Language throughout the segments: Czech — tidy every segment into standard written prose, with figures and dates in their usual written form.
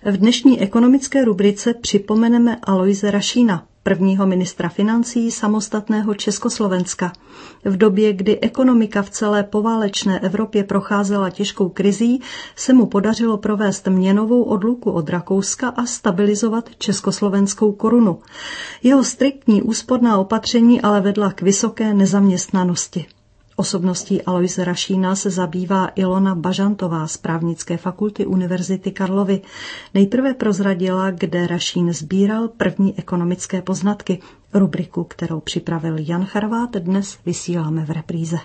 V dnešní ekonomické rubrice připomeneme Aloise Rašína, prvního ministra financí samostatného Československa. V době, kdy ekonomika v celé poválečné Evropě procházela těžkou krizí, se mu podařilo provést měnovou odluku od Rakouska a stabilizovat československou korunu. Jeho striktní úsporná opatření ale vedla k vysoké nezaměstnanosti. Osobností Aloise Rašína se zabývá Ilona Bažantová z Právnické fakulty Univerzity Karlovy. Nejprve prozradila, kde Rašín sbíral první ekonomické poznatky. Rubriku, kterou připravil Jan Charvát, dnes vysíláme v repríze.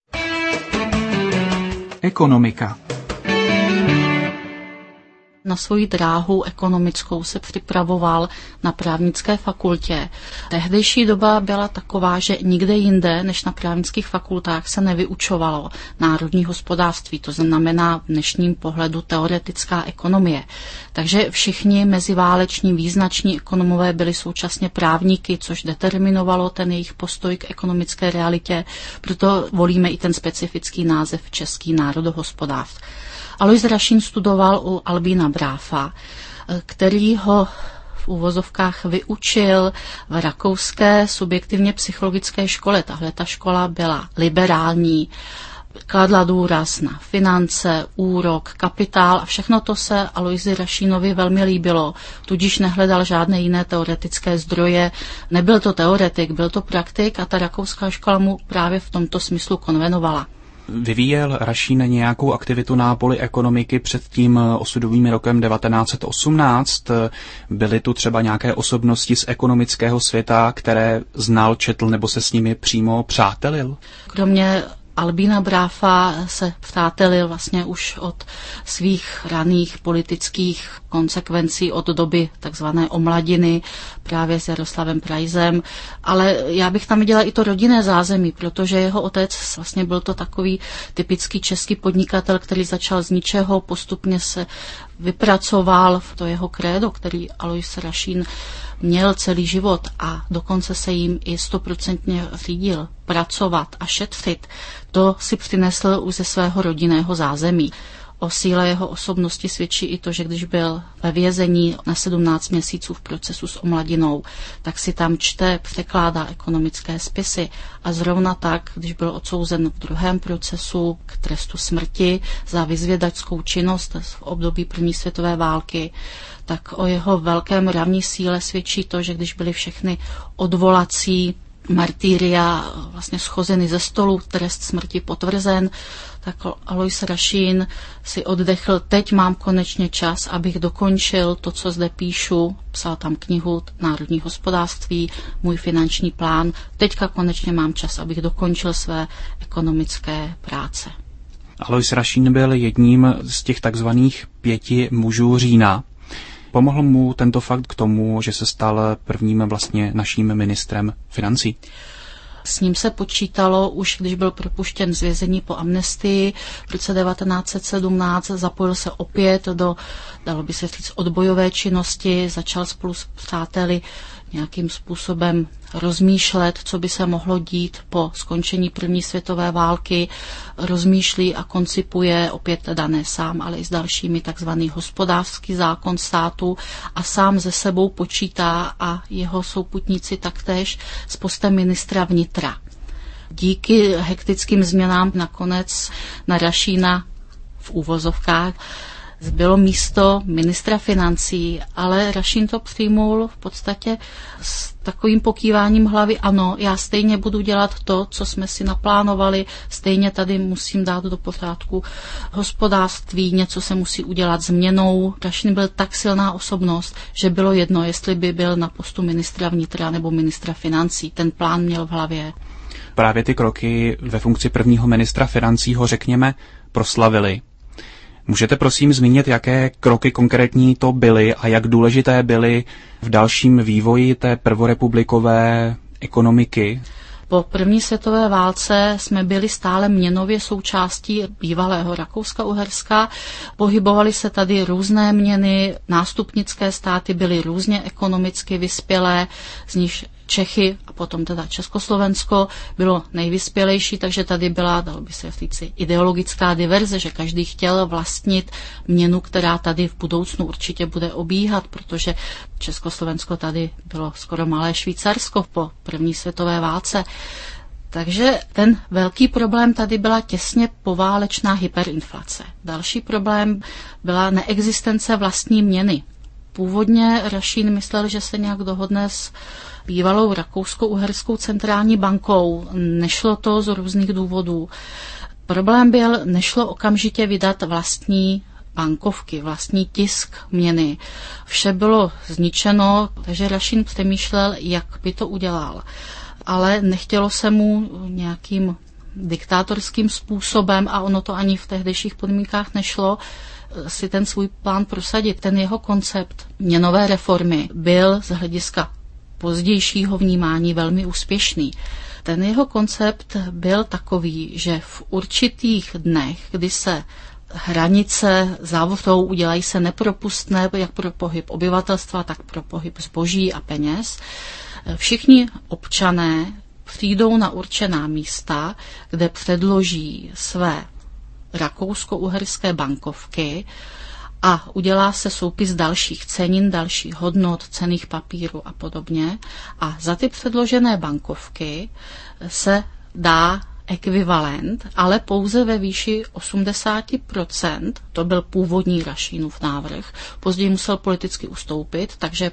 Ekonomika. Na svoji dráhu ekonomickou se připravoval na právnické fakultě. Tehdejší doba byla taková, že nikde jinde než na právnických fakultách se nevyučovalo národní hospodářství, to znamená v dnešním pohledu teoretická ekonomie. Takže všichni meziváleční význační ekonomové byli současně právníky, což determinovalo ten jejich postoj k ekonomické realitě, proto volíme i ten specifický název český národohospodář. Alois Rašín studoval u Albína Bráfa, který ho v uvozovkách vyučil v rakouské subjektivně psychologické škole. Tahle ta škola byla liberální, kladla důraz na finance, úrok, kapitál a všechno to se Aloisi Rašínovi velmi líbilo, tudíž nehledal žádné jiné teoretické zdroje. Nebyl to teoretik, byl to praktik a ta rakouská škola mu právě v tomto smyslu konvenovala. Vyvíjel Rašín nějakou aktivitu na poli ekonomiky před tím osudovým rokem 1918? Byly tu třeba nějaké osobnosti z ekonomického světa, které znal, četl nebo se s nimi přímo přátelil? Kromě Albína Bráfa se přátelil vlastně už od svých raných politických konsekvencí, od doby takzvané omladiny, právě s Jaroslavem Praisem, ale já bych tam viděla i to rodinné zázemí, protože jeho otec vlastně byl to takový typický český podnikatel, který začal z ničeho, postupně se vypracoval v to jeho krédo, který Alois Rašín měl celý život a dokonce se jim i 100% řídil, pracovat a šetřit. To si přinesl už ze svého rodinného zázemí. O síle jeho osobnosti svědčí i to, že když byl ve vězení na 17 měsíců v procesu s omladinou, tak si tam čte, překládá ekonomické spisy a zrovna tak, když byl odsouzen v druhém procesu k trestu smrti za vyzvědačskou činnost v období první světové války, tak o jeho velké mravní síle svědčí to, že když byly všechny odvolací martyria vlastně schozeny ze stolu, trest smrti potvrzen, tak Alois Rašín si oddechl, teď mám konečně čas, abych dokončil to, co zde píšu, psal tam knihu Národní hospodářství, můj finanční plán, teďka konečně mám čas, abych dokončil své ekonomické práce. Alois Rašín byl jedním z těch takzvaných 5 mužů října. Pomohl mu tento fakt k tomu, že se stal prvním vlastně naším ministrem financí? S ním se počítalo už, když byl propuštěn z vězení po amnestii v roce 1917, zapojil se opět do, dalo by se říct, odbojové činnosti, začal spolu s přáteli nějakým způsobem rozmýšlet, co by se mohlo dít po skončení první světové války, rozmýšlí a koncipuje opět teda ne sám, ale i s dalšími takzvaný hospodářský zákon státu a sám ze sebou počítá a jeho souputníci taktéž s postem ministra vnitra. Díky hektickým změnám nakonec na Rašína v úvozovkách bylo místo ministra financí, ale Rašín to přijmul v podstatě s takovým pokýváním hlavy, ano, já stejně budu dělat to, co jsme si naplánovali, stejně tady musím dát do pořádku hospodářství, něco se musí udělat změnou. Rašín byl tak silná osobnost, že bylo jedno, jestli by byl na postu ministra vnitra nebo ministra financí. Ten plán měl v hlavě. Právě ty kroky ve funkci prvního ministra financí ho, řekněme, proslavili. Můžete prosím zmínit, jaké kroky konkrétní to byly a jak důležité byly v dalším vývoji té prvorepublikové ekonomiky? Po první světové válce jsme byli stále měnově součástí bývalého Rakouska-Uherska. Pohybovaly se tady různé měny, nástupnické státy byly různě ekonomicky vyspělé, z nich Čechy a potom teda Československo bylo nejvyspělejší, takže tady byla, dalo by se říci, ideologická diverze, že každý chtěl vlastnit měnu, která tady v budoucnu určitě bude obíhat, protože Československo tady bylo skoro malé Švýcarsko po první světové válce. Takže ten velký problém tady byla těsně poválečná hyperinflace. Další problém byla neexistence vlastní měny. Původně Rašín myslel, že se nějak dohodne s bývalou Rakousko-Uherskou centrální bankou. Nešlo to z různých důvodů. Problém byl, nešlo okamžitě vydat vlastní bankovky, vlastní tisk měny. Vše bylo zničeno, takže Rašín přemýšlel, jak by to udělal. Ale nechtělo se mu nějakým diktátorským způsobem, a ono to ani v tehdejších podmínkách nešlo, si ten svůj plán prosadit. Ten jeho koncept měnové reformy byl z hlediska pozdějšího vnímání velmi úspěšný. Ten jeho koncept byl takový, že v určitých dnech, kdy se hranice zavřou, udělají se nepropustné jak pro pohyb obyvatelstva, tak pro pohyb zboží a peněz, všichni občané přijdou na určená místa, kde předloží své rakousko-uherské bankovky a udělá se soupis dalších cenin, dalších hodnot, cenných papírů a podobně. A za ty předložené bankovky se dá ekvivalent, ale pouze ve výši 80%, to byl původní Rašínův návrh, později musel politicky ustoupit, takže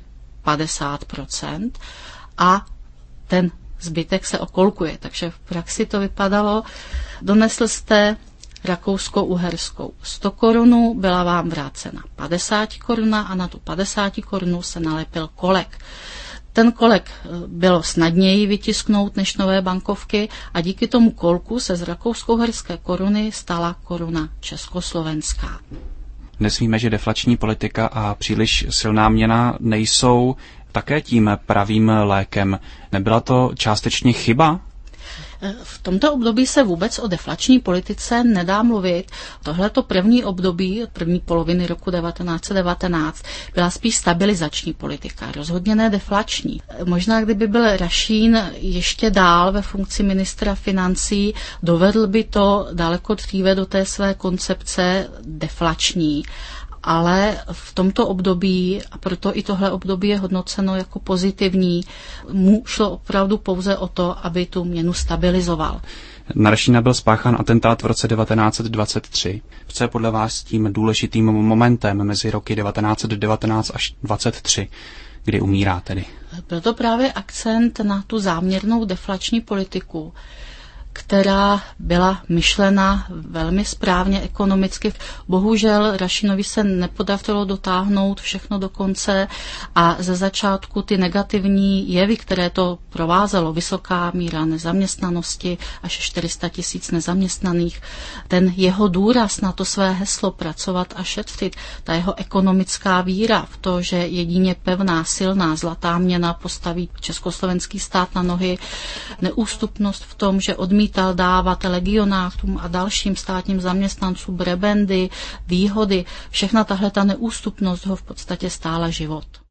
50%, a ten zbytek se okolkuje. Takže v praxi to vypadalo, donesl jste rakousko-uherskou 100 korun, byla vám vrácena 50 koruna a na tu 50 korunu se nalepil kolek. Ten kolek bylo snadněji vytisknout než nové bankovky a díky tomu kolku se z rakousko-uherské koruny stala koruna československá. Dnes víme, že deflační politika a příliš silná měna nejsou také tím pravým lékem. Nebyla to částečně chyba? V tomto období se vůbec o deflační politice nedá mluvit. Tohleto první období, od první poloviny roku 1919, byla spíš stabilizační politika, rozhodně ne deflační. Možná kdyby byl Rašín ještě dál ve funkci ministra financí, dovedl by to daleko dříve do té své koncepce deflační. Ale v tomto období, a proto i tohle období je hodnoceno jako pozitivní, mu šlo opravdu pouze o to, aby tu měnu stabilizoval. Na Rašína byl spáchán atentát v roce 1923. Co je podle vás tím důležitým momentem mezi roky 1919 až 1923, kdy umírá tedy? Byl to právě akcent na tu záměrnou deflační politiku, která byla myšlena velmi správně ekonomicky. Bohužel Rašínovi se nepodařilo dotáhnout všechno do konce a ze začátku ty negativní jevy, které to provázelo, vysoká míra nezaměstnanosti, až 400 000 nezaměstnaných, ten jeho důraz na to své heslo pracovat a šetřit, ta jeho ekonomická víra v to, že jedině pevná, silná, zlatá měna postaví československý stát na nohy, neústupnost v tom, že odmítal dávat legionářům a dalším státním zaměstnancům prebendy, výhody. Všechna tahle ta neústupnost ho v podstatě stála život.